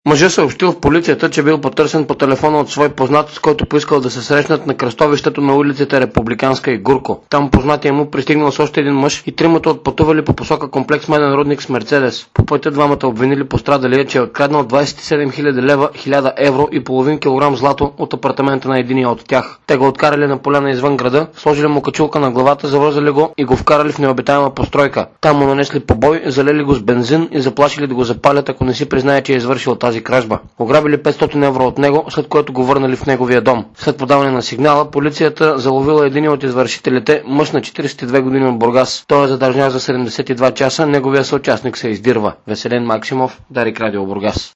Мъжът съобщил в полицията, че бил потърсен по телефона от свой познат, с който поискал да се срещнат на кръстовището на улиците Републиканска и Гурко. Там познатия му пристигнал с още един мъж и тримата отпътували по посока комплекс Меден рудник с Мерцедес. По пътя двамата обвинили пострадалия, че е откраднал 27 000 лева, 1000 евро и половин килограм злато от апартамента на единия от тях. Те го откарали на поляна извън града, сложили му качулка на главата, завързали го и го вкарали в необитаема постройка. Там му нанесли побой, залели го с бензин и заплашили да го запалят, ако не си признае, че е извършил тази кражба. Ограбили 500 евро от него, след което го върнали в неговия дом. След подаване на сигнала, полицията заловила един от извършителите, мъж на 42 години от Бургас. Той е задържан за 72 часа, неговия съучастник се издирва. Веселин Максимов, Дарик Радио Бургас.